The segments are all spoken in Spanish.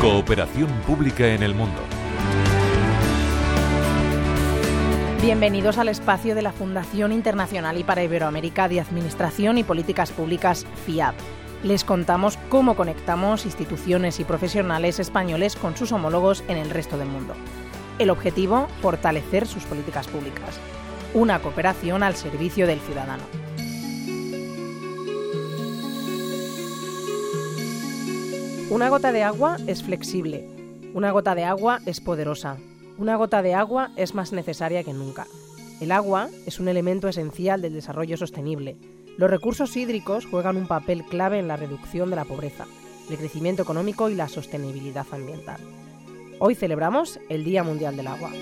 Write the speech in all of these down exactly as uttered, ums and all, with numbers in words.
Cooperación pública en el mundo. Bienvenidos al espacio de la Fundación Internacional y para Iberoamérica de Administración y Políticas Públicas, FIAP. Les contamos cómo conectamos instituciones y profesionales españoles con sus homólogos en el resto del mundo. El objetivo, fortalecer sus políticas públicas. Una cooperación al servicio del ciudadano. Una gota de agua es flexible. Una gota de agua es poderosa. Una gota de agua es más necesaria que nunca. El agua es un elemento esencial del desarrollo sostenible. Los recursos hídricos juegan un papel clave en la reducción de la pobreza, el crecimiento económico y la sostenibilidad ambiental. Hoy celebramos el Día Mundial del Agua.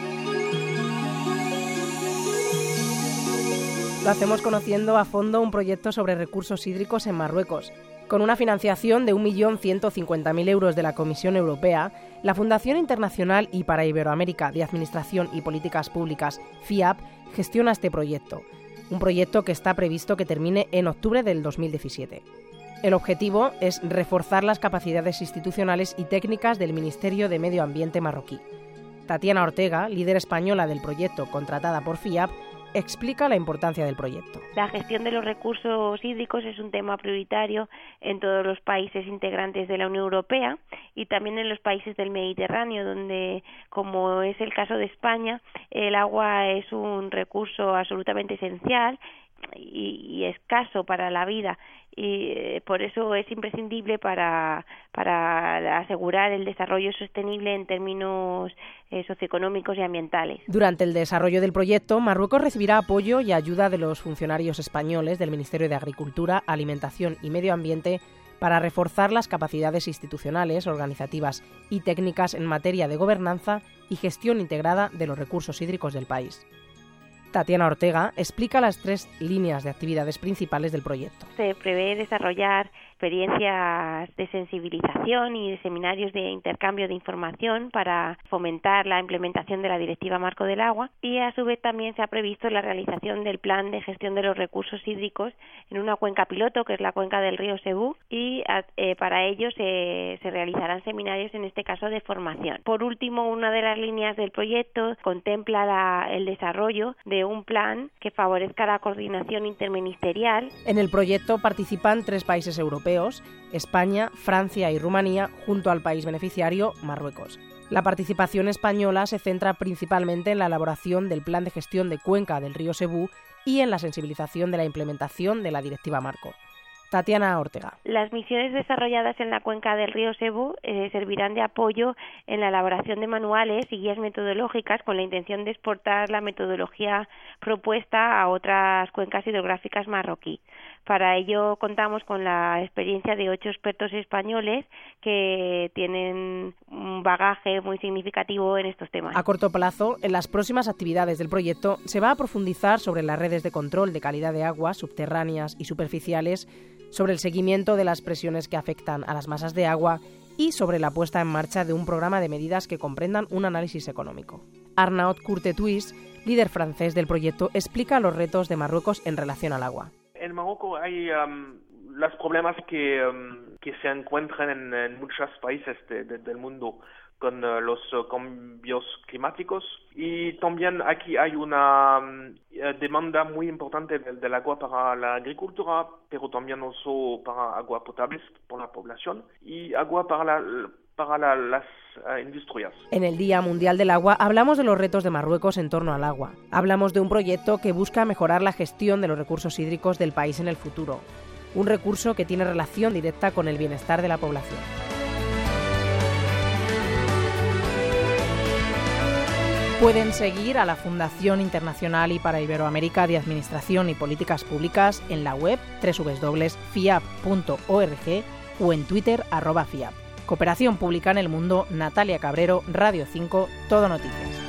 Lo hacemos conociendo a fondo un proyecto sobre recursos hídricos en Marruecos. Con una financiación de un millón ciento cincuenta mil euros de la Comisión Europea, la Fundación Internacional y para Iberoamérica de Administración y Políticas Públicas, FIAP, gestiona este proyecto. Un proyecto que está previsto que termine en octubre del dos mil diecisiete. El objetivo es reforzar las capacidades institucionales y técnicas del Ministerio de Medio Ambiente marroquí. Tatiana Ortega, líder española del proyecto contratada por FIAP, explica la importancia del proyecto. La gestión de los recursos hídricos es un tema prioritario en todos los países integrantes de la Unión Europea y también en los países del Mediterráneo, donde, como es el caso de España, el agua es un recurso absolutamente esencial y, y escaso para la vida, y eh, por eso es imprescindible para, para asegurar el desarrollo sostenible en términos eh, socioeconómicos y ambientales. Durante el desarrollo del proyecto, Marruecos recibirá apoyo y ayuda de los funcionarios españoles del Ministerio de Agricultura, Alimentación y Medio Ambiente para reforzar las capacidades institucionales, organizativas y técnicas en materia de gobernanza y gestión integrada de los recursos hídricos del país. Tatiana Ortega explica las tres líneas de actividades principales del proyecto. Se prevé desarrollar experiencias de sensibilización y de seminarios de intercambio de información para fomentar la implementación de la Directiva Marco del Agua, y a su vez también se ha previsto la realización del plan de gestión de los recursos hídricos en una cuenca piloto, que es la cuenca del río Sebú, y eh, para ello se, se realizarán seminarios, en este caso de formación. Por último, una de las líneas del proyecto contempla la, el desarrollo de un plan que favorezca la coordinación interministerial. En el proyecto participan tres países europeos, España, Francia y Rumanía, junto al país beneficiario, Marruecos. La participación española se centra principalmente en la elaboración del plan de gestión de cuenca del río Sebú y en la sensibilización de la implementación de la Directiva Marco. Tatiana Ortega. Las misiones desarrolladas en la cuenca del río Sebú eh, servirán de apoyo en la elaboración de manuales y guías metodológicas con la intención de exportar la metodología propuesta a otras cuencas hidrográficas marroquí. Para ello contamos con la experiencia de ocho expertos españoles que tienen un bagaje muy significativo en estos temas. A corto plazo, en las próximas actividades del proyecto se va a profundizar sobre las redes de control de calidad de agua subterráneas y superficiales, sobre el seguimiento de las presiones que afectan a las masas de agua y sobre la puesta en marcha de un programa de medidas que comprendan un análisis económico. Arnaud Courtetuis, líder francés del proyecto, explica los retos de Marruecos en relación al agua. En Marruecos hay um, los problemas que, um, que se encuentran en, en muchos países de, de, del mundo con uh, los uh, cambios climáticos, y también aquí hay una um, demanda muy importante del, del agua para la agricultura, pero también uso para agua potable por la población y agua para la para la, las uh, industrias. En el Día Mundial del Agua hablamos de los retos de Marruecos en torno al agua. Hablamos de un proyecto que busca mejorar la gestión de los recursos hídricos del país en el futuro. Un recurso que tiene relación directa con el bienestar de la población. Pueden seguir a la Fundación Internacional y para Iberoamérica de Administración y Políticas Públicas en la web doble u doble u doble u punto fiap punto org o en Twitter arroba fiap. Cooperación Pública en el Mundo, Natalia Cabrero, Radio cinco, Todo Noticias.